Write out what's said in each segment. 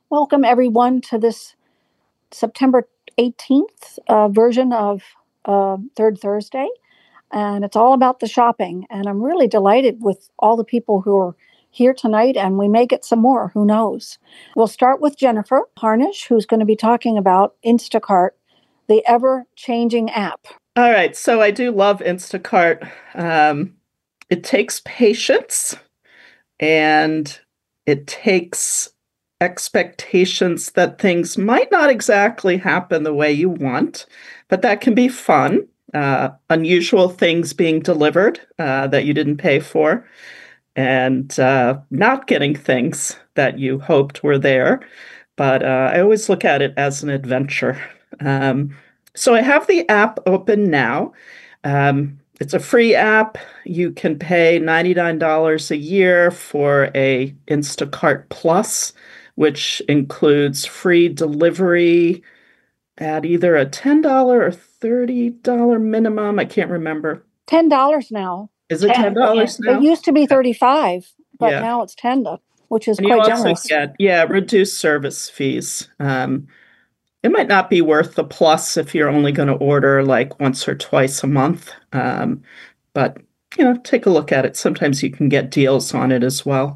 Welcome, everyone, to this September 18th version of Third Thursday. And it's all about the shopping. And I'm really delighted with all the people who are here tonight, and we may get some more. Who knows? We'll start with Jennifer Harnish, who's going to be talking about Instacart, the ever-changing app. All right. So I do love Instacart. It takes patience and it takes expectations that things might not exactly happen the way you want, but that can be fun. Unusual things being delivered that you didn't pay for, and not getting things that you hoped were there. But I always look at it as an adventure. So I have the app open now. It's a free app. You can pay $99 a year for a Instacart Plus, which includes free delivery at either a $10 or $30 minimum. I can't remember. $10 now. Is it $10 now? It used to be $35, but now it's $10, which is quite generous. Get, reduced service fees. It might not be worth the plus if you're only going to order like once or twice a month. But, take a look at it. Sometimes you can get deals on it as well.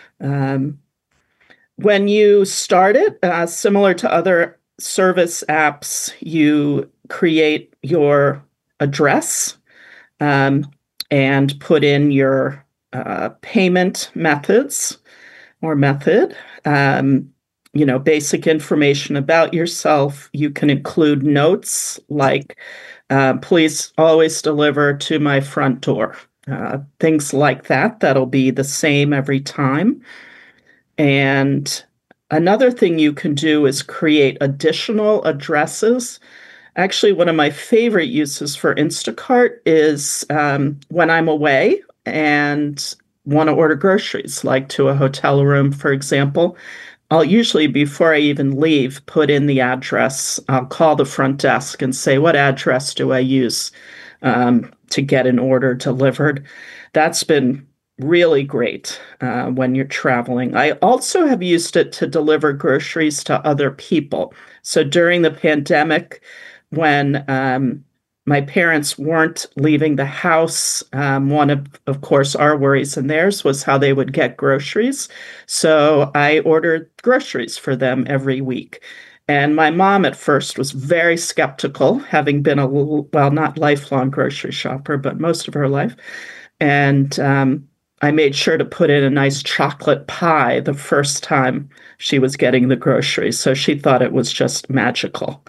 When you start it, similar to other service apps, you create your address and put in your payment methods or method. Basic information about yourself. You can include notes like, please always deliver to my front door. Things like that. That'll be the same every time. And another thing you can do is create additional addresses. Actually, one of my favorite uses for Instacart is when I'm away and want to order groceries, like to a hotel room, for example. I'll usually, before I even leave, put in the address. I'll call the front desk and say, what address do I use to get an order delivered? That's been really great when you're traveling. I also have used it to deliver groceries to other people. So during the pandemic, when my parents weren't leaving the house, one of course, our worries and theirs was how they would get groceries. So I ordered groceries for them every week. And my mom at first was very skeptical, having been not lifelong grocery shopper, but most of her life. And I made sure to put in a nice chocolate pie the first time she was getting the groceries. So she thought it was just magical.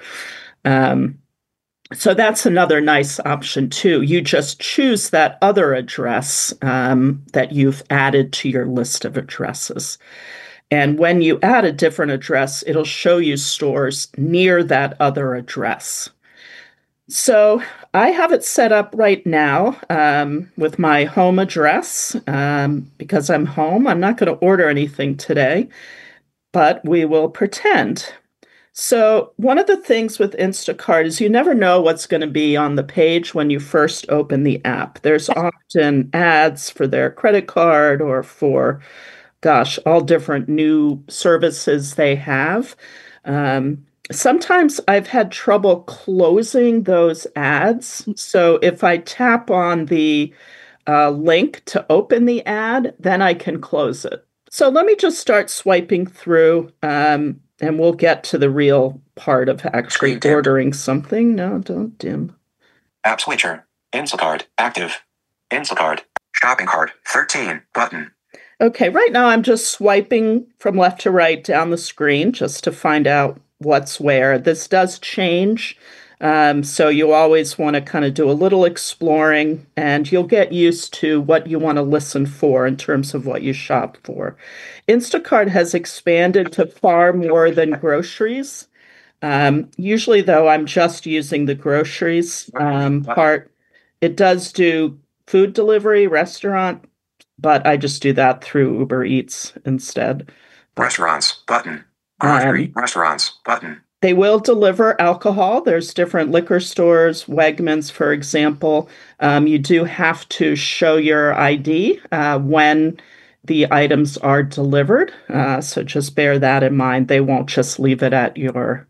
So that's another nice option, too. You just choose that other address that you've added to your list of addresses. And when you add a different address, it'll show you stores near that other address. So I have it set up right now with my home address because I'm home. I'm not going to order anything today, but we will pretend. So one of the things with Instacart is you never know what's going to be on the page when you first open the app. There's often ads for their credit card or for, all different new services they have. Sometimes I've had trouble closing those ads. So if I tap on the link to open the ad, then I can close it. So let me just start swiping through and we'll get to the real part of actually ordering something. No, don't dim. App switcher. Instacart. Active. Instacart. Shopping cart. 13. Button. Okay, right now I'm just swiping from left to right down the screen just to find out what's where. This does change. So you always want to kind of do a little exploring and you'll get used to what you want to listen for in terms of what you shop for. Instacart has expanded to far more than groceries. Usually, though, I'm just using the groceries part. It does do food delivery, restaurant, but I just do that through Uber Eats instead. Restaurants, button. Grocery, restaurants, button. They will deliver alcohol. There's different liquor stores, Wegmans, for example. You do have to show your ID when the items are delivered. So just bear that in mind. They won't just leave it at your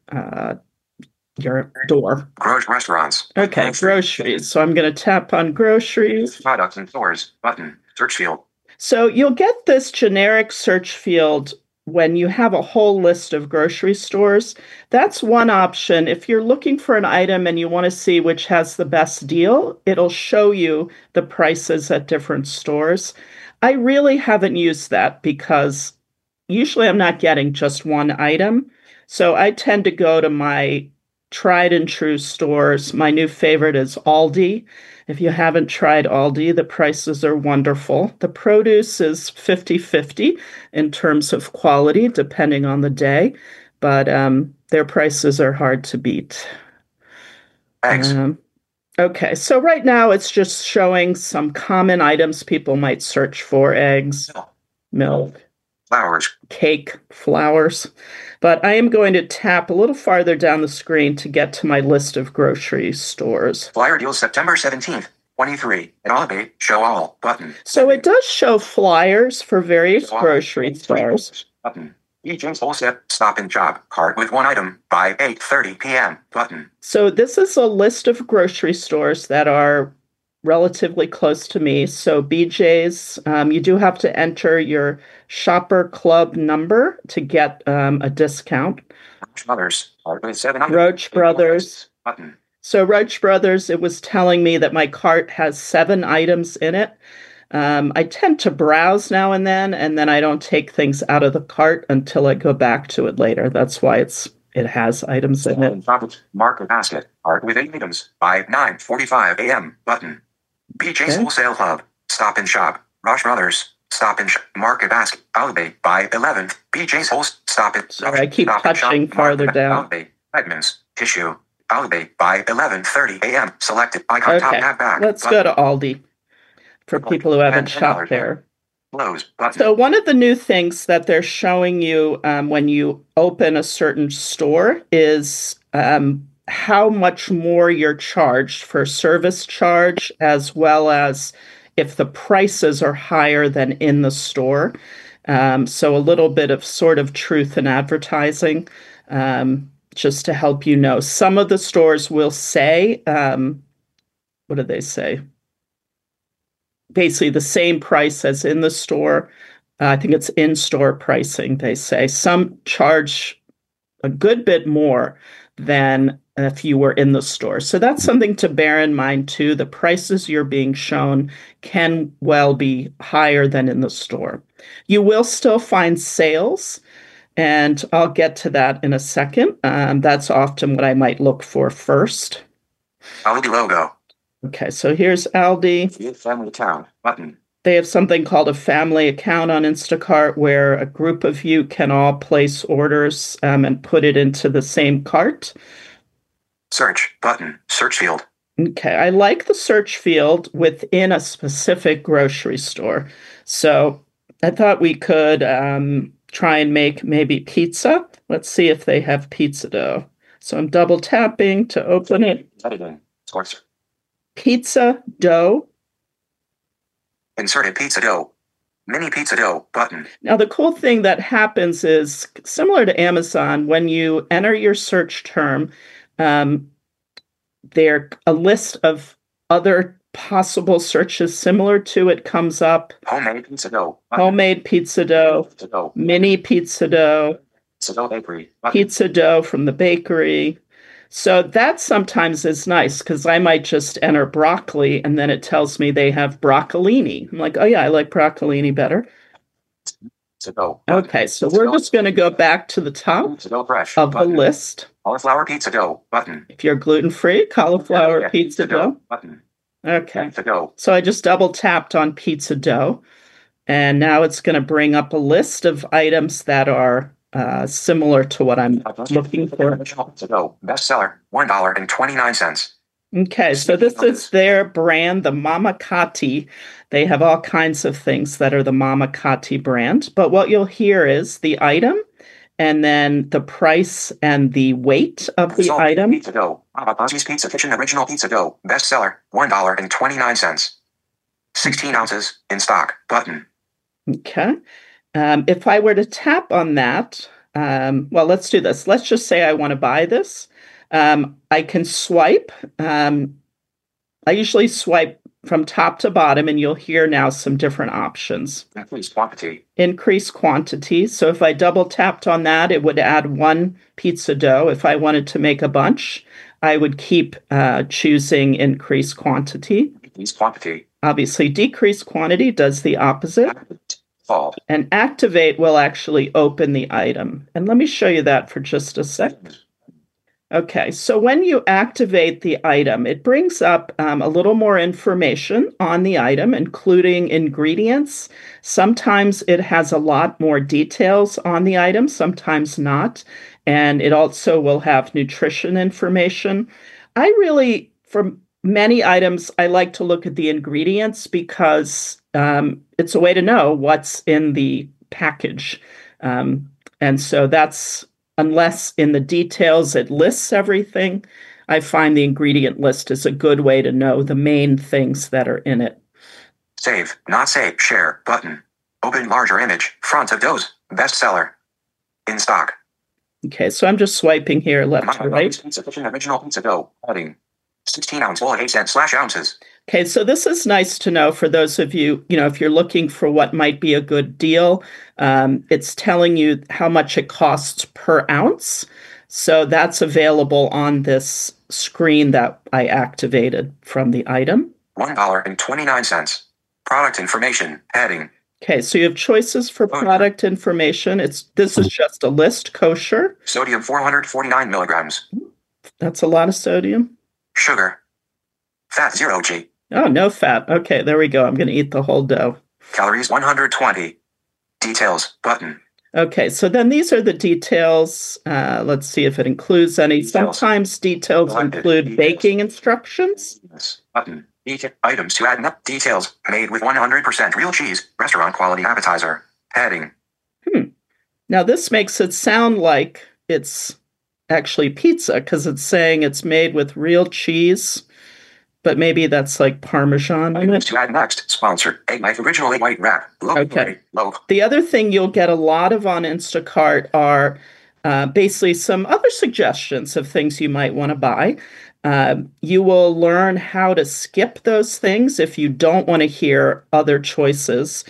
door. Restaurants. Okay, groceries. So I'm going to tap on groceries. Products and stores. Button. Search field. So you'll get this generic search field when you have a whole list of grocery stores. That's one option. If you're looking for an item and you want to see which has the best deal, it'll show you the prices at different stores. I really haven't used that because usually I'm not getting just one item. So I tend to go to my tried and true stores. My new favorite is Aldi. If you haven't tried Aldi, the prices are wonderful. The produce is 50-50 in terms of quality, depending on the day, but their prices are hard to beat. Eggs. Okay, so right now it's just showing some common items people might search for: eggs, milk, Flowers. cake, flowers. But I am going to tap a little farther down the screen to get to my list of grocery stores. Flyer deals September 17th, 23. At Aldi, show all. Button. So it does show flyers for various grocery stores. Button. BJ's Wholesale Stop and Shop. Cart with one item by 8:30 p.m. Button. So this is a list of grocery stores that are relatively close to me. So BJ's, you do have to enter your shopper club number to get a discount. Roach Brothers. Cart with 7 items. Roach Brothers. Button. So Roach Brothers, it was telling me that my cart has 7 items in it. I tend to browse now and then I don't take things out of the cart until I go back to it later. That's why it has items in it. Market basket. Cart with 8 items by 9:45 a.m. Button. BJ's Wholesale Club. Stop and Shop. Roche Brothers. Stop and Shop. Market basket. Aldi by 11th. BJ's Wholesale Stop and Sorry, I keep touching farther down. Aldi. Edmonds. Tissue. Aldi by 11:30 a.m. Selected icon top tab back. Let's go to Aldi for people who haven't shopped there. Close button. So one of the new things that they're showing you when you open a certain store is how much more you're charged for service charge, as well as if the prices are higher than in the store. So a little bit of sort of truth in advertising, just to help you know. Some of the stores will say, what do they say? Basically the same price as in the store. I think it's in-store pricing, they say. Some charge a good bit more than if you were in the store. So that's something to bear in mind too. The prices you're being shown can well be higher than in the store. You will still find sales, and I'll get to that in a second. That's often what I might look for first. Aldi logo. Okay, so here's Aldi. Family account button. They have something called a family account on Instacart where a group of you can all place orders and put it into the same cart. Search button. Search field. Okay, I like the search field within a specific grocery store. So I thought we could try and make maybe pizza. Let's see if they have pizza dough. So I'm double tapping to open it. Editing. Source. Pizza dough. Inserted pizza dough. Mini pizza dough button. Now, the cool thing that happens is similar to Amazon. When you enter your search term, there a list of other possible searches similar to it comes up. Homemade pizza dough. Button. Homemade pizza dough. Pizza dough. Mini pizza dough. Pizza dough bakery. Button. Pizza dough from the bakery. So that sometimes is nice because I might just enter broccoli and then it tells me they have broccolini. I'm like, oh yeah, I like broccolini better. Pizza dough. Okay, so we're just going to go back to the top Pizza dough fresh. of the button. list. Cauliflower pizza dough button. If you're gluten-free, cauliflower pizza dough. Button. Okay, Pizza dough. so I just double tapped on pizza dough, and now it's going to bring up a list of items that are similar to what I'm looking for. Pizza dough. Bestseller. $1.29. Okay, so this is their brand, the Mama Kati. They have all kinds of things that are the Mama Kati brand, but what you'll hear is the item and then the price and the weight of the item. Pizza dough. Babazi's Pizza Kitchen Original Pizza Dough. Bestseller. $1.29. 16 ounces. In stock. Button. Okay. If I were to tap on that, well, let's do this. Let's just say I want to buy this. I can swipe. I usually swipe from top to bottom, and you'll hear now some different options. Increase quantity. Increase quantity. So if I double tapped on that, it would add one pizza dough. If I wanted to make a bunch, I would keep choosing increase quantity. Decrease quantity. Obviously, decrease quantity does the opposite. Fault. And activate will actually open the item. And let me show you that for just a second. Okay, so when you activate the item, it brings up a little more information on the item, including ingredients. Sometimes it has a lot more details on the item, sometimes not. And it also will have nutrition information. I really, for many items, I like to look at the ingredients because it's a way to know what's in the package. And so that's, unless in the details it lists everything, I find the ingredient list is a good way to know the main things that are in it. Save, not save, share, button. Open larger image, front of doughs, bestseller. In stock. Okay, so I'm just swiping here left to right. Sufficient original pizza dough, heading. 16-ounce bowl at 8 cents/ounces. Okay, so this is nice to know for those of you, if you're looking for what might be a good deal. It's telling you how much it costs per ounce. So that's available on this screen that I activated from the item. $1.29. Product information, heading. Okay, so you have choices for product information. This is just a list, kosher. Sodium 449 milligrams. That's a lot of sodium. Sugar. Fat 0G. Oh, no fat. Okay, there we go. I'm going to eat the whole dough. Calories 120. Details, button. Okay, so then these are the details. Let's see if it includes any. Details. Sometimes details Selected. include Details. baking instructions. Yes, button. Items to add up. Details. Made with 100% real cheese. Restaurant quality appetizer. Heading. Now, this makes it sound like it's actually pizza because it's saying it's made with real cheese, but maybe that's like Parmesan in Items it. to add next. Sponsored. Egg Knife Original Egg White Wrap. Okay. Low. The other thing you'll get a lot of on Instacart are basically some other suggestions of things you might want to buy. You will learn how to skip those things if you don't want to hear other choices.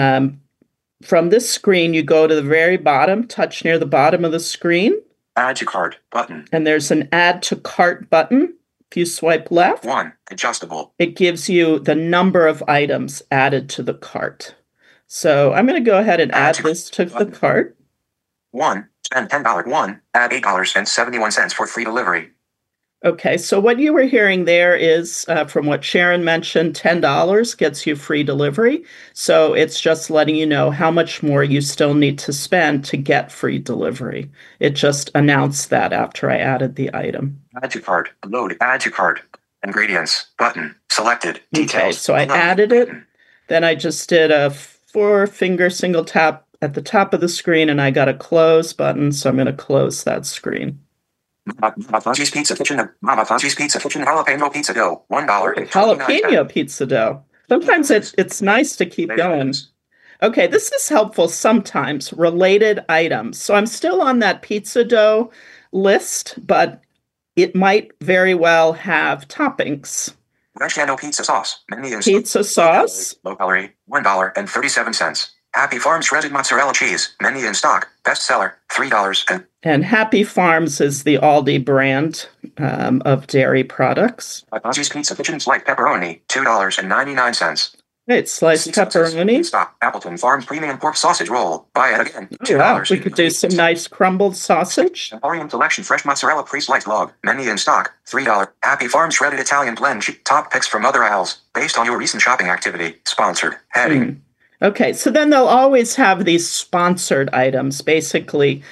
From this screen, you go to the very bottom, touch near the bottom of the screen, Add to cart. Button. and there's an add to cart button. If you swipe left, 1. Adjustable. it gives you the number of items added to the cart. So I'm going to go ahead and add this to the cart. 1. Spend $10. 1. Add $8.71 for free delivery. Okay, so what you were hearing there is, from what Sharon mentioned, $10 gets you free delivery. So it's just letting you know how much more you still need to spend to get free delivery. It just announced that after I added the item. Add to cart. Load. Add to cart. Ingredients. Button. Selected. Details. Okay, so I Load. added it. Then I just did a 4-finger single tap at the top of the screen, and I got a close button, so I'm going to close that screen. Mama Fudgy's Pizza Kitchen. Mama Fudgy's Pizza Kitchen jalapeno pizza dough. $1.29. Jalapeno pizza dough. Sometimes it's nice to keep going. Okay, this is helpful sometimes. Related items. So I'm still on that pizza dough list, but it might very well have toppings. Reggiano pizza sauce. Pizza sauce. Low calorie. $1.37. Happy Farms shredded mozzarella cheese. Many in stock. Bestseller. $3. And Happy Farms is the Aldi brand of dairy products. Fudgy's Pizza Kitchen sliced pepperoni. $2.99. It's sliced pepperoni. Stock. Appleton Farms premium pork sausage roll. Buy it again. Oh, wow. We could do some nice crumbled sausage. Emporium Selection fresh mozzarella pre-sliced log. Many in stock. $3. Happy Farms shredded Italian blend. Top picks from other aisles. Based on your recent shopping activity. Sponsored. Heading. Okay, so then they'll always have these sponsored items. Basically,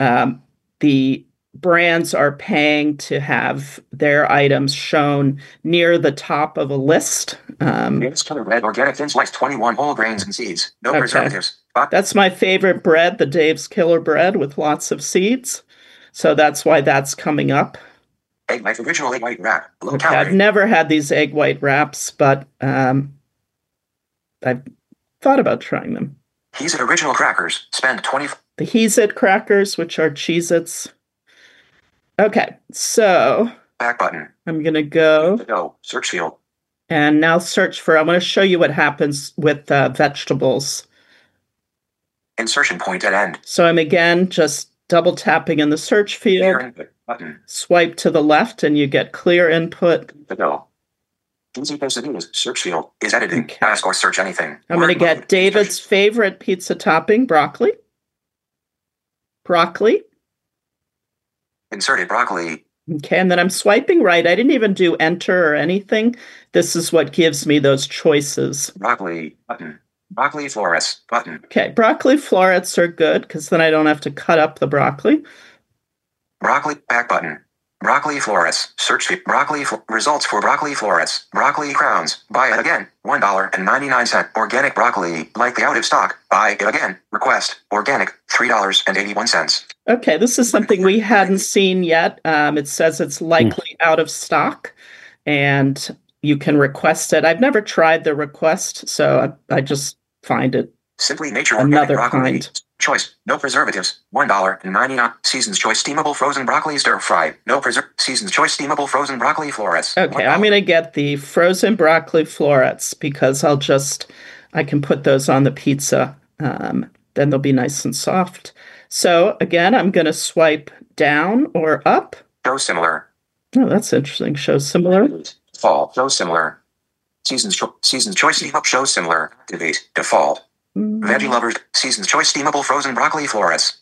the brands are paying to have their items shown near the top of a list. Dave's Killer Bread organic thin sliced 21 whole grains and seeds. No preservatives. That's my favorite bread, the Dave's Killer Bread with lots of seeds. So that's why that's coming up. Egg Knife Original Egg White Wrap. Low Okay, calorie. I've never had these egg white wraps, but I've thought about trying them. He's at Original Crackers. Spend 20. The He's It crackers, which are Cheez-Its. Okay, so Back button. I'm going to go Go. Search field. and now search for, I'm going to show you what happens with vegetables. Insertion point at end. So I'm again just double tapping in the search Clear field, input. Button. swipe to the left, and you get clear input. Go. Easy Quesadillas. Search field is editing. Okay. Ask or search anything. I'm going to Word get mode. David's favorite pizza topping, broccoli. Broccoli. Inserted broccoli. Okay, and then I'm swiping right. I didn't even do enter or anything. This is what gives me those choices. Broccoli. Button. Broccoli florets. Button. Okay, broccoli florets are good because then I don't have to cut up the broccoli. Broccoli. Back button. Broccoli florets. Search field. Results for broccoli florets. Broccoli crowns. Buy it again. $1.99. Organic broccoli. Likely out of stock. Buy it again. Request. Organic. $3.81. Okay, this is something we hadn't seen yet. It says it's likely out of stock, and you can request it. I've never tried the request, so I just find it Simply Nature another Organic Broccoli. kind. Choice. No preservatives. $1.99. Season's Choice Steamable Frozen Broccoli Stir Fry. No Season's Choice Steamable Frozen Broccoli Florets. Okay, $1. I'm going to get the frozen broccoli florets because I can put those on the pizza. Then they'll be nice and soft. So again, I'm going to swipe down or up. Show similar. Oh, that's interesting. Show similar. Fall. Show similar. Season's Choice Steam Up. Show similar. Activate. Default. Veggie Lovers. Season's Choice Steamable Frozen Broccoli Florets.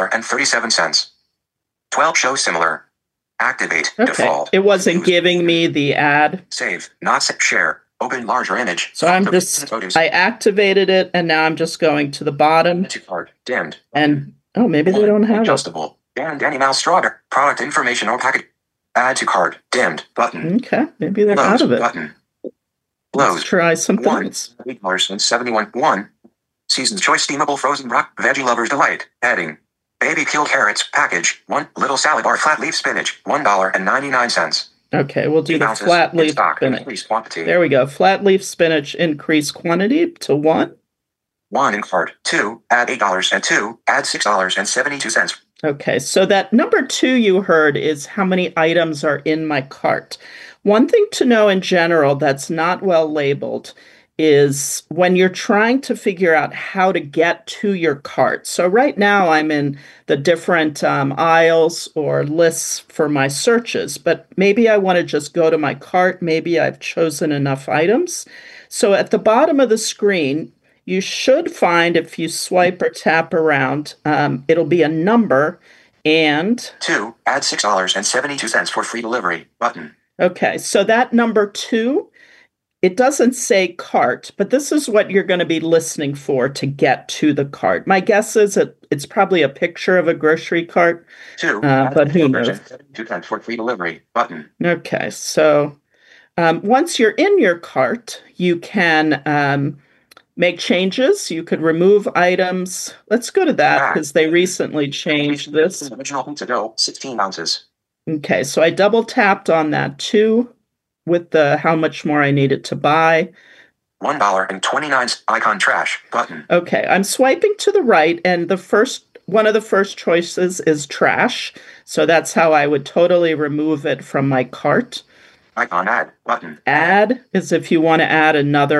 $1.37. 12. Show similar. Activate. Okay, Default. it wasn't giving me the ad. Save. Not save. Share. Open larger image. So I activated it, and now I'm just going to the bottom. To card. Dimmed. And, oh, maybe they don't have it. Adjustable. And Danny Mouse Strawberry. Product information or package. Add to card. Dimmed. Button. Okay, maybe they're Close. out of it. Button. Let's Close. try something One. else. $8.71. 1. Season's Choice Steamable Frozen Veggie Lovers Delight. Heading. Baby Killed Carrots. Package. 1. Little Salad Bar Flat Leaf Spinach. $1.99. Okay, we'll do 8 the ounces flat in leaf stock. spinach. Increased quantity. There we go. Flat leaf spinach, increase quantity to 1. 1 in cart. 2. Add $8 and 2. Add $6.72. Okay, so that number 2 you heard is how many items are in my cart. One thing to know in general that's not well labeled is when you're trying to figure out how to get to your cart. So right now I'm in the different aisles or lists for my searches, but maybe I want to just go to my cart. Maybe I've chosen enough items. So at the bottom of the screen, you should find, if you swipe or tap around, it'll be a number and 2. Add $6.72 for free delivery. Button. okay, so that number 2, it doesn't say cart, but this is what you're going to be listening for to get to the cart. My guess is it's probably a picture of a grocery cart, 2. but who knows? $2 for free delivery. Button. Okay, so once you're in your cart, you can make changes. You could remove items. Let's go to that because they recently changed this. Original pizza dough. 16 ounces. Okay, so I double tapped on that too with the how much more I needed to buy. $1.29 icon trash button. Okay, I'm swiping to the right, and one of the first choices is trash. So that's how I would totally remove it from my cart. Icon add button. Add is if you want to add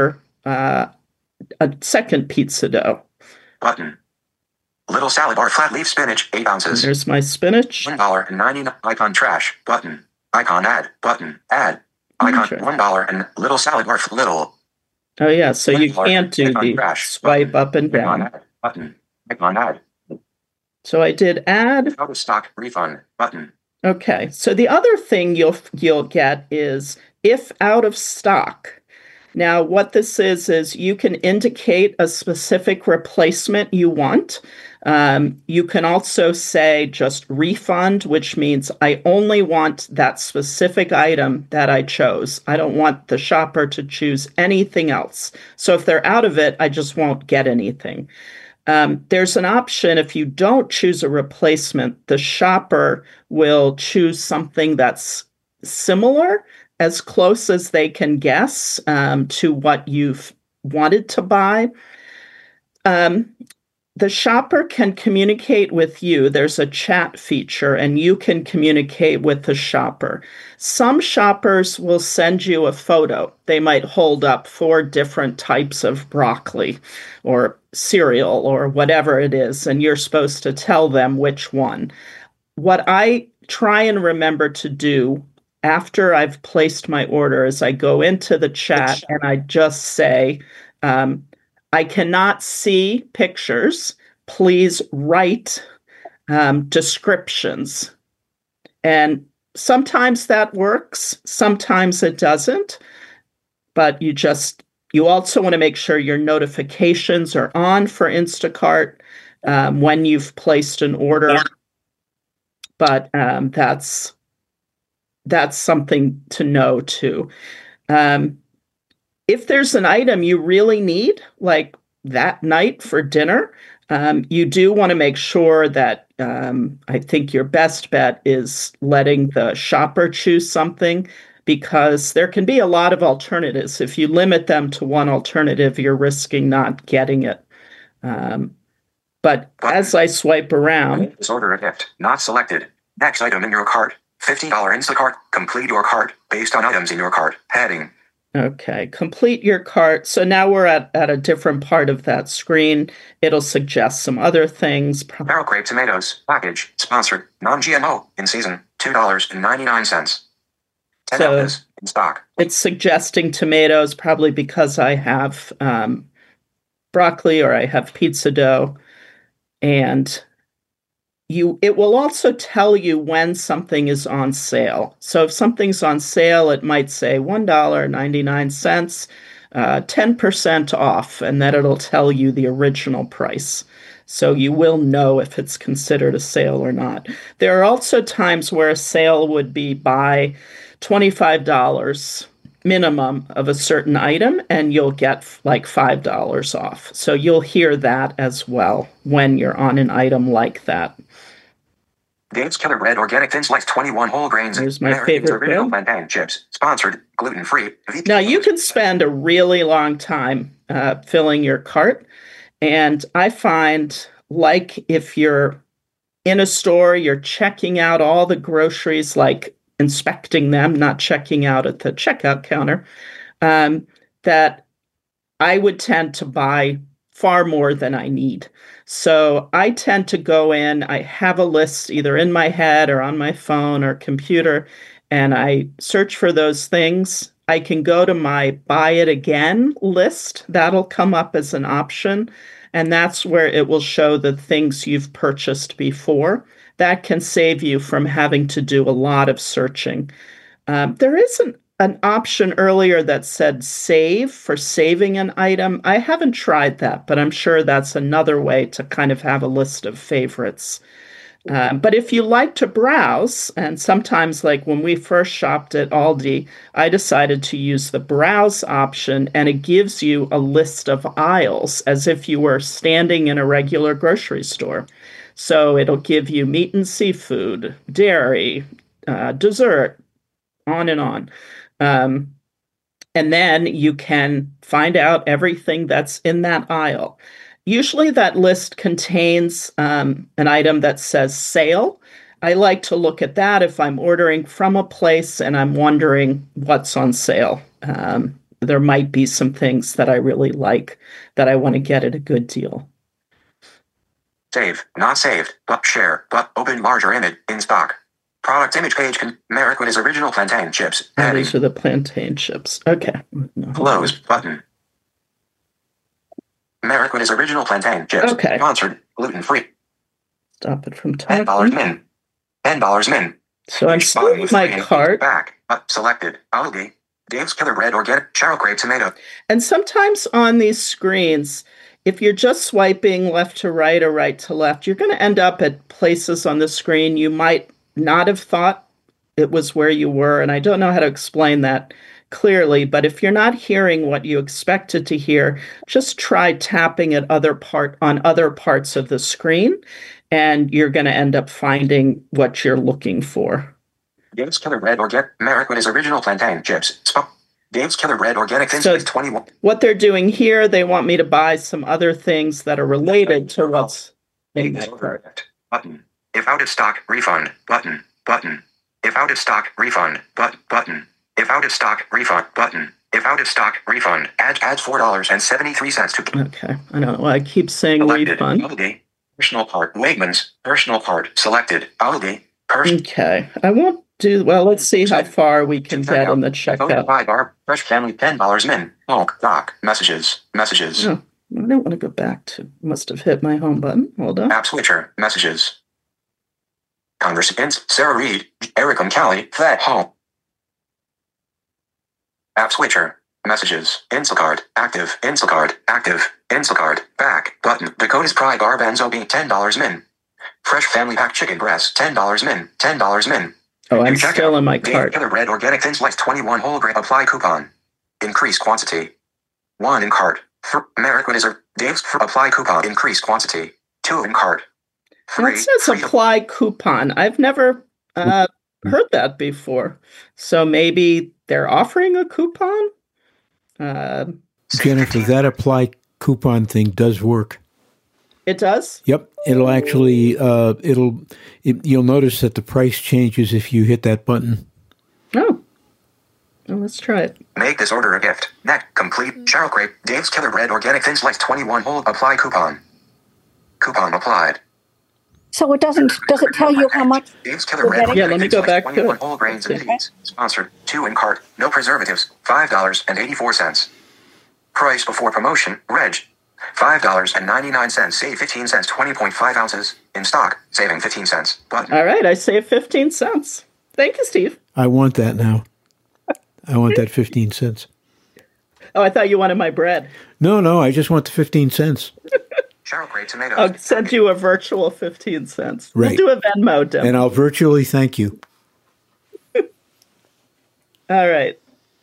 a second pizza dough. Button. Little salad bar flat leaf spinach 8 ounces. There's my spinach. $1.99 icon trash button. Icon add button. Add. Icon Sure. $1 and little salad bar little. Oh yeah, so you $1 can't do icon the trash swipe button. up and Icon down. add button. Icon add. So I did add. Out of stock refund button. Okay, so the other thing you'll get is if out of stock. Now, what this is you can indicate a specific replacement you want. You can also say just refund, which means I only want that specific item that I chose. I don't want the shopper to choose anything else. So if they're out of it, I just won't get anything. There's an option if you don't choose a replacement, the shopper will choose something that's similar, as close as they can guess to what you've wanted to buy. The shopper can communicate with you. There's a chat feature, and you can communicate with the shopper. Some shoppers will send you a photo. They might hold up 4 different types of broccoli or cereal or whatever it is, and you're supposed to tell them which one. What I try and remember to do after I've placed my order is I go into the chat and I just say, I cannot see pictures. Please write descriptions. And sometimes that works, sometimes it doesn't. But you also want to make sure your notifications are on for Instacart when you've placed an order. But that's something to know too. If there's an item you really need, like that night for dinner, you do want to make sure that I think your best bet is letting the shopper choose something, because there can be a lot of alternatives. If you limit them to one alternative, you're risking not getting it. But as I swipe around... Disorder a gift. Not selected. Next item in your cart. $50 Instacart. Complete your cart based on items in your cart. Heading. Okay, complete your cart. So now we're at a different part of that screen. It'll suggest some other things. Barrel grape tomatoes. Package. Sponsored. Non-GMO. In season. $2.99. 10 ounces. In stock. It's suggesting tomatoes, probably because I have broccoli or I have pizza dough. And it will also tell you when something is on sale. So if something's on sale, it might say $1.99, 10% off, and then it'll tell you the original price. So you will know if it's considered a sale or not. There are also times where a sale would be buy $25 minimum of a certain item, and you'll get like $5 off. So you'll hear that as well when you're on an item like that. Dave's Killer Bread Organic Thin Sliced 21 whole grains. Here's my favorite original bread. plantain chips. Sponsored. Gluten-free. Now you can spend a really long time filling your cart. And I find, like, if you're in a store, you're checking out all the groceries, like inspecting them, not checking out at the checkout counter, that I would tend to buy far more than I need. So I tend to go in, I have a list either in my head or on my phone or computer, and I search for those things. I can go to my buy it again list. That'll come up as an option. And that's where it will show the things you've purchased before. That can save you from having to do a lot of searching. There is an option earlier that said save for saving an item. I haven't tried that, but I'm sure that's another way to kind of have a list of favorites. But if you like to browse, and sometimes, like when we first shopped at Aldi, I decided to use the browse option, and it gives you a list of aisles as if you were standing in a regular grocery store. So it'll give you meat and seafood, dairy, dessert, on and on. And then you can find out everything that's in that aisle. Usually that list contains an item that says sale. I like to look at that if I'm ordering from a place and I'm wondering what's on sale. There might be some things that I really like that I want to get at a good deal. Save, not saved, but share, but open larger image, in stock. Product image page, Ameriquid original plantain chips. Oh, these are the plantain chips. Okay. No. Close button. Ameriquid original plantain chips. Okay. Sponsored, gluten-free. Stop it from talking. $10 min. $10 min. So I'm still in my cart. Back, selected, Aldi, Dave's Killer Bread Organic Cheryl Grape Tomato. And sometimes on these screens, if you're just swiping left to right or right to left, you're going to end up at places on the screen you might not have thought it was where you were. And I don't know how to explain that clearly, but if you're not hearing what you expected to hear, just try tapping at other parts of the screen, and you're going to end up finding what you're looking for. Dave's Killer Bread Organic Ameriquid original plantain chips. Dave's Killer Red Organic Thin So- Sliced 21. What they're doing here, they want me to buy some other things that are related to what's in Make this that order cart. effect. Button. If out of stock, refund. Button. Button. If out of stock, refund. Button. If out of stock, refund. Button. If out of stock, refund. Adds $4.73 to Okay. I don't know why I keep saying selected. refund. Holiday. Personal card. Wegmans. Personal card. Selected. Holiday. Okay. I won't do, well, let's see how far we can get in the checkout. Bar. Fresh family $10 min. Bulk. Doc. Messages. Messages. Oh, I don't want to go back to, must have hit my home button. Hold on. App switcher. Messages. Conversations. Sarah Reed. Eric Callie. Fat Home. App switcher. Messages. Instacart. Active. Instacart. Active. Instacart. Back. Button. Dakota's Pride Bar Benzo being $10 min. Fresh family pack chicken breast. $10 min. $10 min. Oh, I'm New checkout. still in my Dave cart. Killer Red Organic Thin Sliced 21 whole grain. Apply coupon. Increase quantity. 1 in cart. American is a Dave's apply coupon. Increase quantity. 2 in cart. It says apply coupon. I've never heard that before. So maybe they're offering a coupon? Jennifer, that apply coupon thing does work. It does? Yep, it'll actually you'll notice that the price changes if you hit that button. Oh. Well, let's try it. Make this order a gift. Neck complete. Cheryl Grape. Dave's Killer Red Organic Thin Sliced 21 whole. Apply coupon. Coupon applied. So it does it tell you how much? Dave's Killer We're Red getting- Yeah, let me go back to 21 it. whole grains and Okay. seeds. Sponsored. 2 in cart. No preservatives. $5.84. Price before promotion. Reg. $5.99. Save 15 cents. 20.5 ounces. In stock. Saving 15 cents. Button. All right, I saved 15 cents. Thank you, Steve. I want that now. I want that 15 cents. Oh, I thought you wanted my bread. No, I just want the 15 cents. Cheryl Grape tomatoes. I'll send you a virtual 15 cents. Right. We'll do a Venmo demo. And I'll virtually thank you. All right.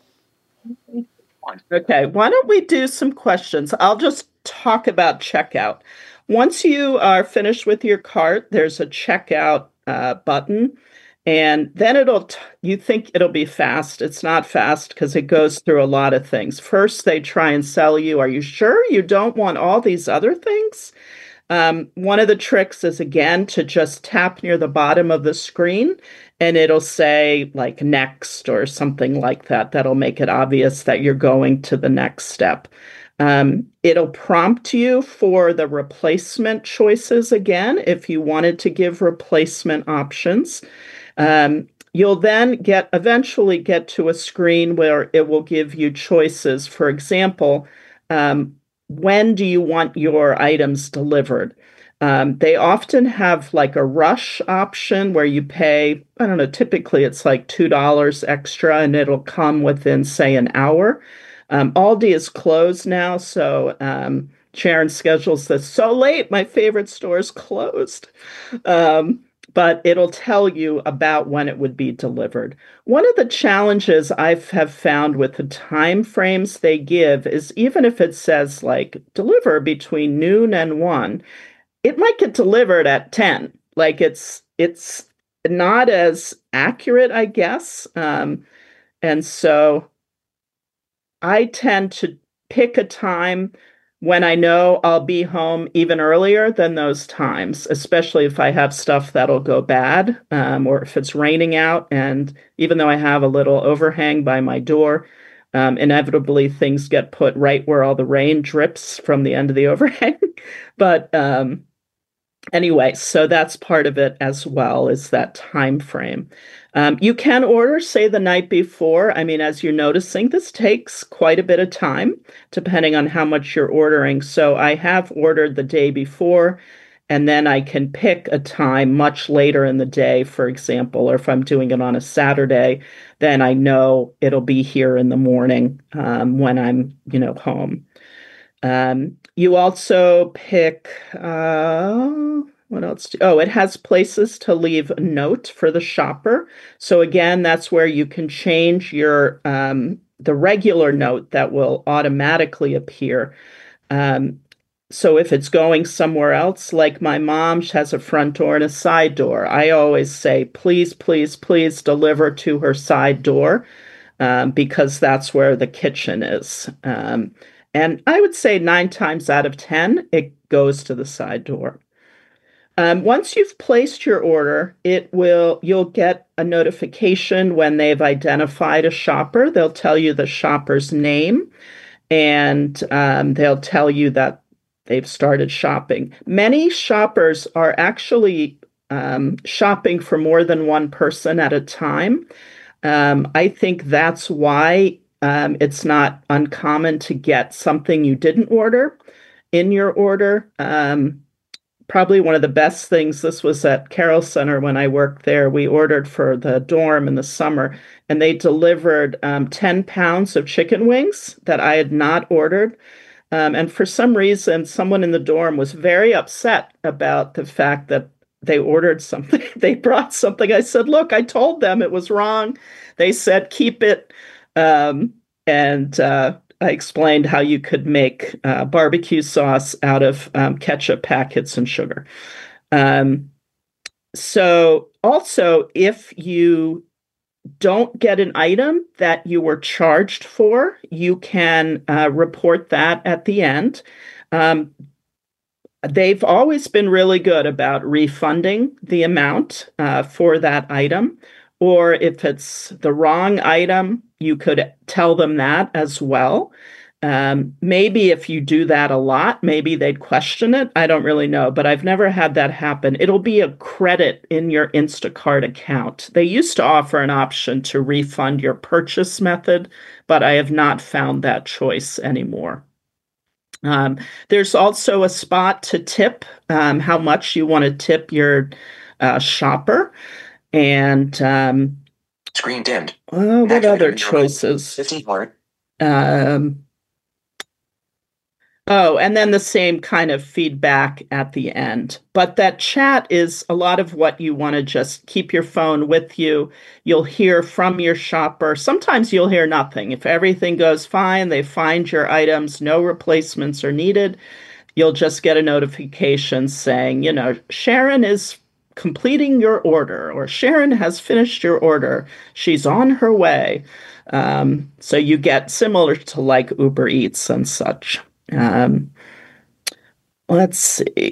Okay, why don't we do some questions? I'll just talk about checkout. Once you are finished with your cart, there's a checkout button, and then you think it'll be fast. It's not fast because it goes through a lot of things. First, they try and sell you, are you sure you don't want all these other things? One of the tricks is, again, to just tap near the bottom of the screen, and it'll say like next or something like that. That'll make it obvious that you're going to the next step. It'll prompt you for the replacement choices again, if you wanted to give replacement options. You'll then eventually get to a screen where it will give you choices. For example, when do you want your items delivered? They often have like a rush option where you pay, I don't know, typically it's like $2 extra and it'll come within, say, an hour. Aldi is closed now, so Sharon schedules this so late, my favorite store is closed. But it'll tell you about when it would be delivered. One of the challenges I have found with the time frames they give is even if it says like deliver between noon and 1, it might get delivered at 10. Like it's not as accurate, I guess. And so I tend to pick a time when I know I'll be home even earlier than those times, especially if I have stuff that'll go bad, or if it's raining out. And even though I have a little overhang by my door, inevitably things get put right where all the rain drips from the end of the overhang. But anyway, so that's part of it as well, is that time frame. You can order, say, the night before. I mean, as you're noticing, this takes quite a bit of time, depending on how much you're ordering. So I have ordered the day before, and then I can pick a time much later in the day, for example, or if I'm doing it on a Saturday, then I know it'll be here in the morning when I'm, home. You also pick, what else? It has places to leave a note for the shopper. So again, that's where you can change your the regular note that will automatically appear. So if it's going somewhere else, like my mom has a front door and a side door, I always say, please, please, please deliver to her side door. because that's where the kitchen is. And I would say 9 times out of 10, it goes to the side door. Once you've placed your order, you'll get a notification when they've identified a shopper. They'll tell you the shopper's name, and they'll tell you that they've started shopping. Many shoppers are actually shopping for more than one person at a time. I think that's why it's not uncommon to get something you didn't order in your order. Probably one of the best things, this was at Carroll Center when I worked there. We ordered for the dorm in the summer, and they delivered 10 pounds of chicken wings that I had not ordered. And for some reason, someone in the dorm was very upset about the fact that they ordered something. They brought something. I said, look, I told them it was wrong. They said, keep it. And I explained how you could make barbecue sauce out of ketchup packets and sugar. So also, if you don't get an item that you were charged for, you can report that at the end. They've always been really good about refunding the amount for that item. Or if it's the wrong item, you could tell them that as well. Maybe if you do that a lot, maybe they'd question it. I don't really know, but I've never had that happen. It'll be a credit in your Instacart account. They used to offer an option to refund your purchase method, but I have not found that choice anymore. There's also a spot to tip how much you want to tip your shopper. And screen dimmed. What other choices? 15 heart. And then the same kind of feedback at the end. But that chat is a lot of what you want to just keep your phone with you. You'll hear from your shopper. Sometimes you'll hear nothing. If everything goes fine, they find your items, no replacements are needed, you'll just get a notification saying, Sharon is completing your order, or Sharon has finished your order. She's on her way. So you get similar to like Uber Eats and such. Let's see.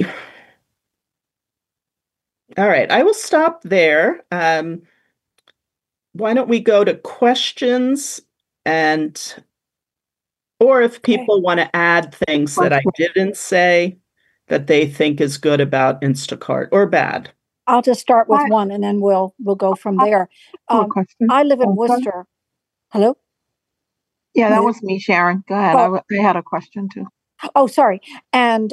All right, I will stop there. Why don't we go to questions, or if people want to add things that I didn't say that they think is good about Instacart or bad. I'll just start with one, and then we'll go from there. I live in Worcester. Hello? Yeah, that was me, Sharon. Go ahead. I had a question too. Oh, sorry. And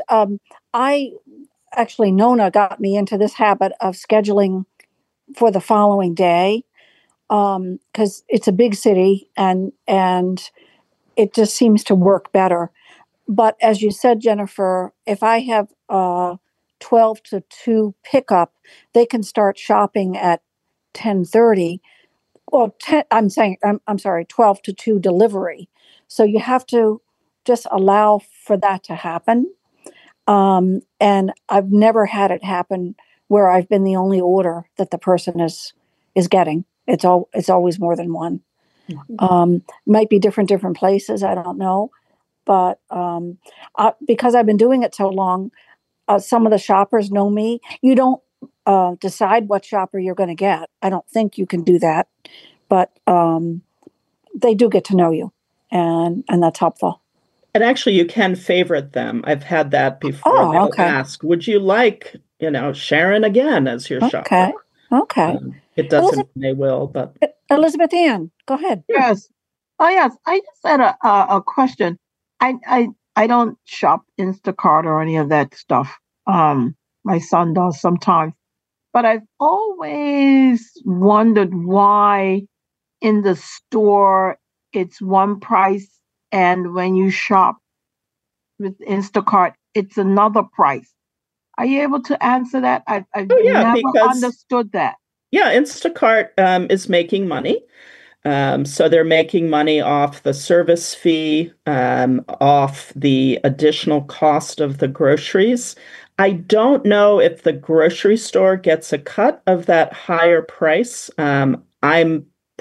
Nona got me into this habit of scheduling for the following day, because it's a big city and it just seems to work better. But as you said, Jennifer, if I have 12 to 2 pickup, they can start shopping at 10:30. Well, 12 to 2 delivery. So you have to just allow for that to happen. And I've never had it happen where I've been the only order that the person is getting. It's always more than one. Mm-hmm. Might be different places. I don't know. But because I've been doing it so long, some of the shoppers know me. You don't decide what shopper you're going to get. I don't think you can do that. But they do get to know you, and that's helpful. And actually, you can favorite them. I've had that before. Oh, okay. Ask, would you like, Sharon again as your shopper? Okay. It doesn't mean they will, but Elizabeth Ann, go ahead. Yes. Oh, yes. I just had a question. I don't shop Instacart or any of that stuff. My son does sometimes, but I've always wondered why in the store it's one price, and when you shop with Instacart, it's another price. Are you able to answer that? I've never understood that. Yeah, Instacart is making money. So they're making money off the service fee, off the additional cost of the groceries. I don't know if the grocery store gets a cut of that higher price. I'm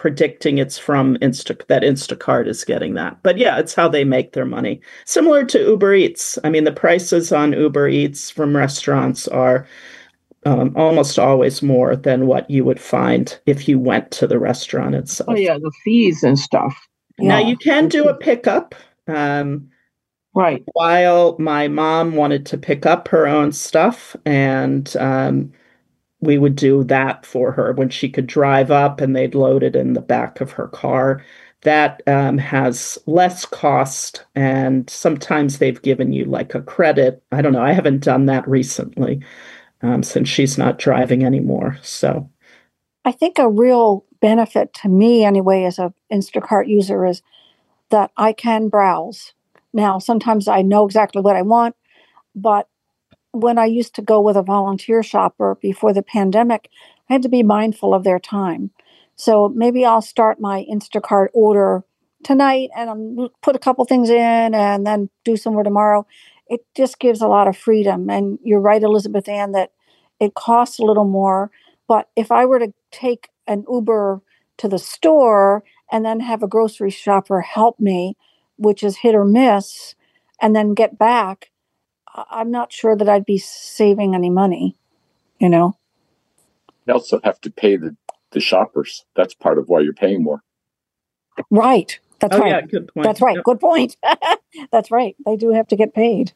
predicting it's from that Instacart is getting that. But yeah, it's how they make their money. Similar to Uber Eats. I mean, the prices on Uber Eats from restaurants are almost always more than what you would find if you went to the restaurant itself. Oh yeah, the fees and stuff. Now you can do a pickup. Right. While my mom wanted to pick up her own stuff, and we would do that for her when she could drive up and they'd load it in the back of her car. That has less cost, and sometimes they've given you like a credit. I don't know. I haven't done that recently since she's not driving anymore. So I think a real benefit to me, anyway, as a Instacart user is that I can browse. Now, sometimes I know exactly what I want, but when I used to go with a volunteer shopper before the pandemic, I had to be mindful of their time. So maybe I'll start my Instacart order tonight and I'll put a couple things in and then do some more tomorrow. It just gives a lot of freedom. And you're right, Elizabeth Ann, that it costs a little more. But if I were to take an Uber to the store and then have a grocery shopper help me, which is hit or miss, and then get back, I'm not sure that I'd be saving any money, you know? You also have to pay the shoppers. That's part of why you're paying more. Right. That's right. Yeah, good point. That's right. Yep. Good point. That's right. They do have to get paid.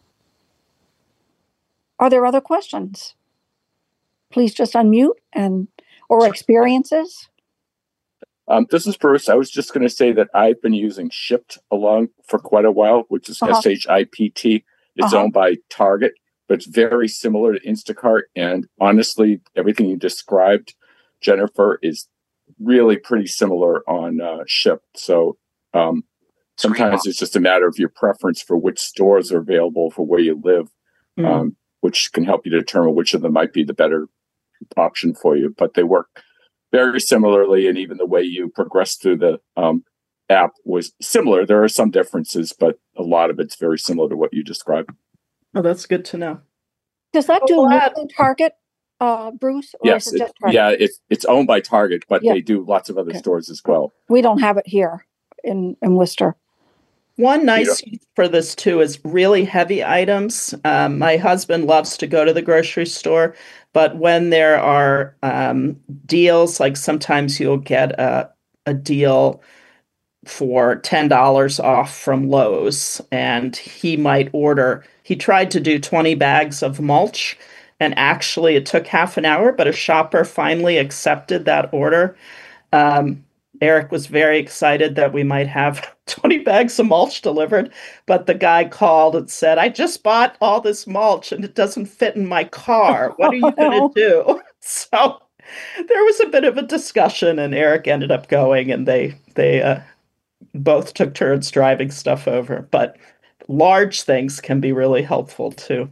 Are there other questions? Please just unmute or experiences. This is Bruce. I was just going to say that I've been using Shipt along for quite a while, which is SHIPT. It's owned by Target, but it's very similar to Instacart. And honestly, everything you described, Jennifer, is really pretty similar on Shipt. So sometimes it's just a matter of your preference for which stores are available for where you live, which can help you determine which of them might be the better option for you. But they work very similarly, and even the way you progress through the app was similar. There are some differences, but a lot of it's very similar to what you described. Oh, that's good to know. Does that do more than Target, Bruce? Or yes, is it just Target? It's owned by Target, but they do lots of other stores as well. We don't have it here in Worcester. One nice use for this too is really heavy items. My husband loves to go to the grocery store, but when there are deals, like sometimes you'll get a deal for $10 off from Lowe's, and he tried to do 20 bags of mulch, and actually it took half an hour, but a shopper finally accepted that order. Eric was very excited that we might have 20 bags of mulch delivered, but the guy called and said, I just bought all this mulch and it doesn't fit in my car. What are you going to do? So there was a bit of a discussion, and Eric ended up going, and they both took turns driving stuff over. But large things can be really helpful too.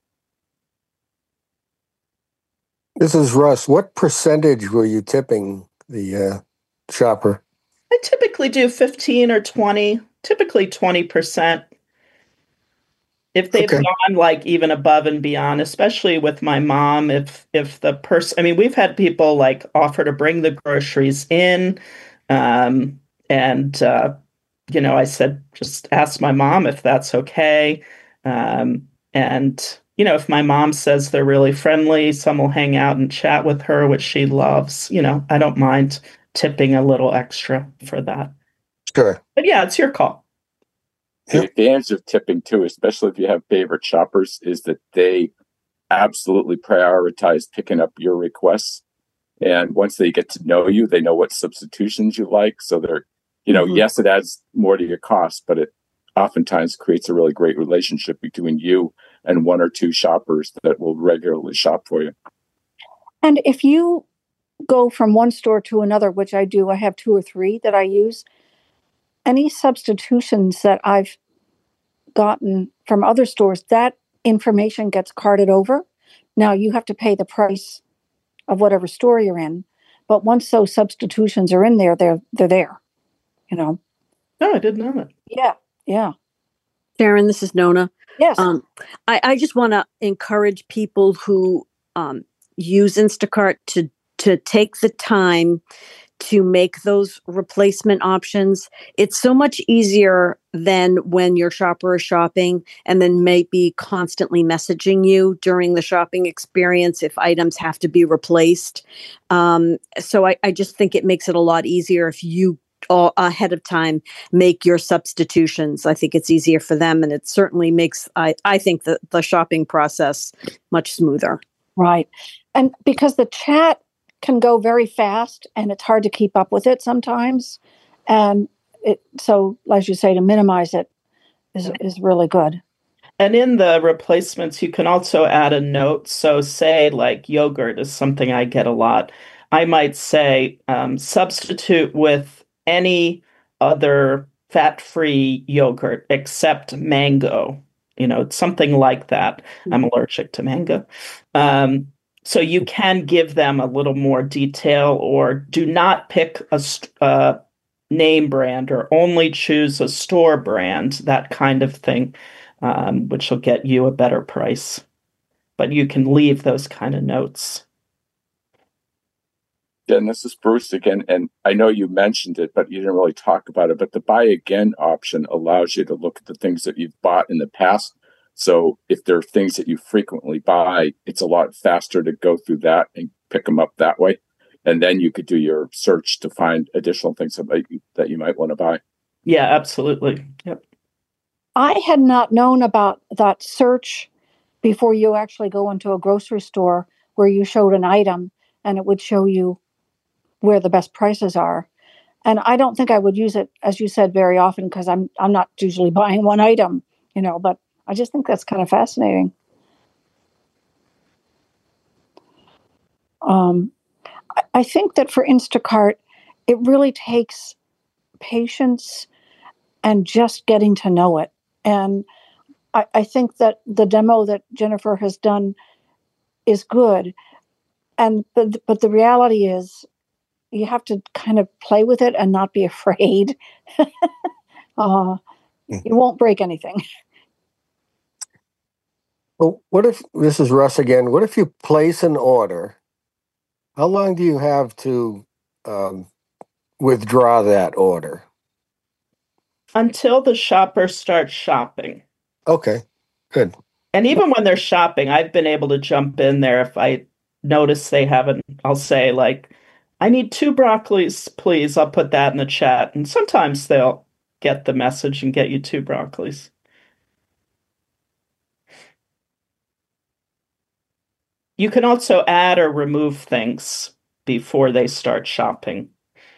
This is Russ. What percentage were you tipping the shopper? I typically do 15 or 20, typically 20%. If they've gone like even above and beyond, especially with my mom, if the person, I mean, we've had people like offer to bring the groceries in, and I said, just ask my mom if that's okay. And if my mom says they're really friendly, some will hang out and chat with her, which she loves. I don't mind tipping a little extra for that. Sure. But yeah, it's your call. The advantage of tipping too, especially if you have favorite shoppers, is that they absolutely prioritize picking up your requests. And once they get to know you, they know what substitutions you like. So they're, yes, it adds more to your cost, but it oftentimes creates a really great relationship between you and one or two shoppers that will regularly shop for you. And if you go from one store to another, which I do, I have 2 or 3 that I use, any substitutions that I've gotten from other stores, that information gets carted over. Now you have to pay the price of whatever store you're in, but once those substitutions are in there, they're there. No, I didn't know that. Yeah. Sharon, this is Nona. Yes. I just want to encourage people who use Instacart to take the time to make those replacement options. It's so much easier than when your shopper is shopping and then maybe constantly messaging you during the shopping experience if items have to be replaced. So I just think it makes it a lot easier if you all ahead of time make your substitutions. I think it's easier for them, and it certainly makes I think the shopping process much smoother. Right. And because the chat can go very fast and it's hard to keep up with it sometimes. And so, as you say, to minimize it is really good. And in the replacements, you can also add a note. So say like yogurt is something I get a lot. I might say substitute with any other fat-free yogurt except mango. Something like that. I'm allergic to mango. So you can give them a little more detail, or do not pick a name brand, or only choose a store brand, that kind of thing, which will get you a better price. But you can leave those kind of notes. Yeah, and this is Bruce again, and I know you mentioned it, but you didn't really talk about it. But the buy again option allows you to look at the things that you've bought in the past. So if there are things that you frequently buy, it's a lot faster to go through that and pick them up that way. And then you could do your search to find additional things that you might want to buy. Yeah, absolutely. Yep. I had not known about that search before you actually go into a grocery store where you showed an item and it would show you where the best prices are. And I don't think I would use it, as you said, very often, because I'm not usually buying one item, but I just think that's kind of fascinating. I think that for Instacart, it really takes patience and just getting to know it. And I think that the demo that Jennifer has done is good. But the reality is you have to kind of play with it and not be afraid. You won't break anything. Well, what if, this is Russ again, what if you place an order? How long do you have to withdraw that order? Until the shopper starts shopping. Okay, good. And even when they're shopping, I've been able to jump in there if I notice they haven't. I'll say, like, I need 2 broccolis, please. I'll put that in the chat. And sometimes they'll get the message and get you 2 broccolis. You can also add or remove things before they start shopping.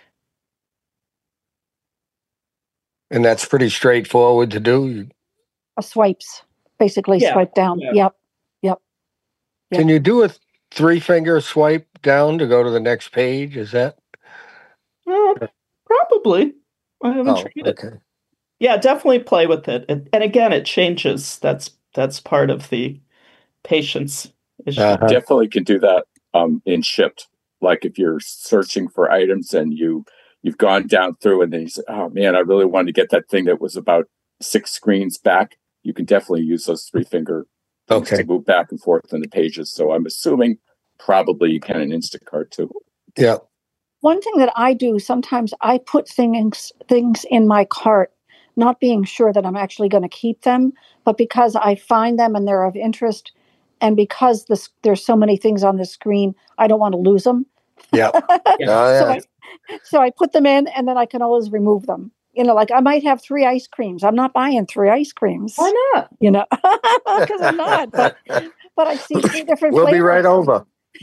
And that's pretty straightforward to do? Swipes, basically. Yeah. Swipe down. Yeah. Yep. Can you do a 3-finger swipe down to go to the next page? Is that? Probably. I haven't tried it. Okay. Yeah, definitely play with it. And again, it changes. That's part of the patience issue. Definitely can do that in Shipt. Like if you're searching for items and you've gone down through and then you say, oh man, I really wanted to get that thing that was about 6 screens back. You can definitely use those 3-finger things to move back and forth in the pages. So I'm assuming probably you can in Instacart too. Yeah. One thing that I do, sometimes I put things in my cart, not being sure that I'm actually going to keep them, but because I find them and they're of interest, and because there's so many things on the screen, I don't want to lose them. Yeah. So I put them in, and then I can always remove them. Like I might have 3 ice creams. I'm not buying 3 ice creams. Why not? Because I'm not. But I see 3 different we'll flavors. Be right over.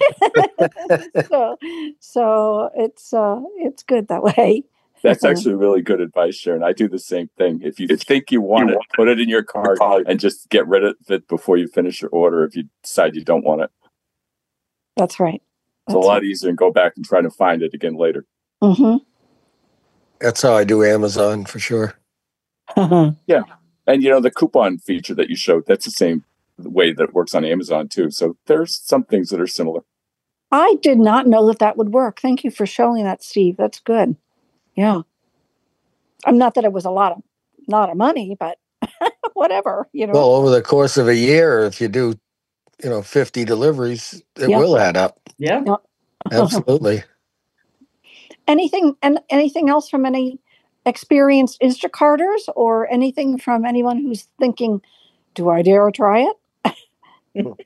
so it's good that way. That's actually really good advice, Sharon. I do the same thing. If you think you want it, put it in your cart and just get rid of it before you finish your order if you decide you don't want it. That's right. It's a lot easier and go back and try to find it again later. Mm-hmm. That's how I do Amazon for sure. Yeah. And the coupon feature that you showed, that's the same way that it works on Amazon too. So there's some things that are similar. I did not know that would work. Thank you for showing that, Steve. That's good. Yeah. I'm not that it was a lot of money, but whatever, Well, over the course of a year, if you do, 50 deliveries, it will add up. Yeah. Absolutely. anything else from any experienced Instacarters, or anything from anyone who's thinking, do I dare try it?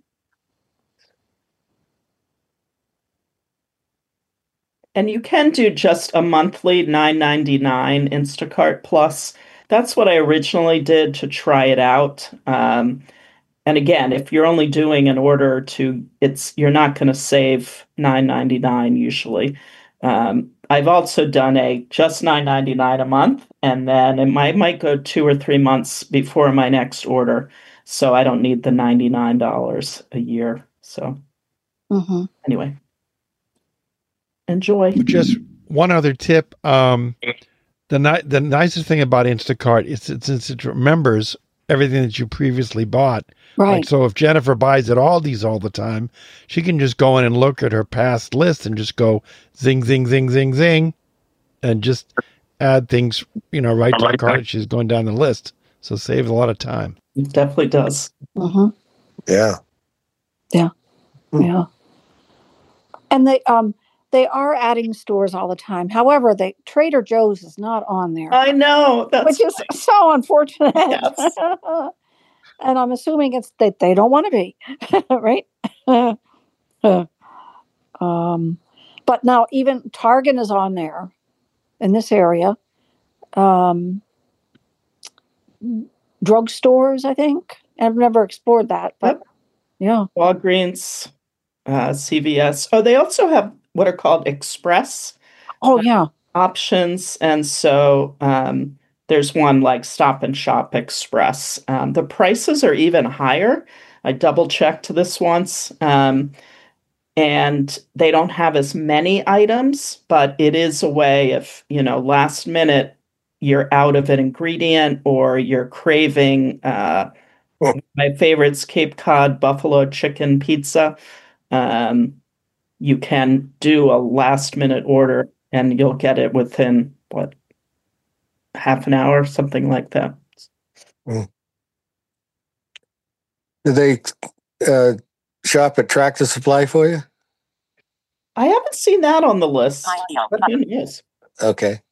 And you can do just a monthly $9.99 Instacart Plus. That's what I originally did to try it out. And again, if you're only doing an order or two, you're not going to save $9.99 usually. I've also done a just $9.99 a month, and then it might go 2 or 3 months before my next order, so I don't need the $99 a year. So anyway, enjoy. Just one other tip: the nicest thing about Instacart is since it remembers everything that you previously bought. Right. Like, so if Jennifer buys at Aldi's all the time, she can just go in and look at her past list and just go zing, zing, zing, zing, zing, and just add things, right to the cart. She's going down the list. So saves a lot of time. It definitely does. Yeah. Yeah. Yeah. And they are adding stores all the time. However, Trader Joe's is not on there. I know. Which is so unfortunate. Yes. And I'm assuming it's that they don't want to be, right? But now even Target is on there in this area. Drugstores, I think. I've never explored that, but yeah. Walgreens, CVS. Oh, they also have what are called express. Options, and so there's one like Stop and Shop Express. The prices are even higher. I double checked this once, and they don't have as many items, but it is a way if, last minute you're out of an ingredient or you're craving my favorite's Cape Cod buffalo chicken pizza. You can do a last minute order and you'll get it within half an hour, something like that. Do they shop at Tractor Supply for you? I haven't seen that on the list. Yes. Okay.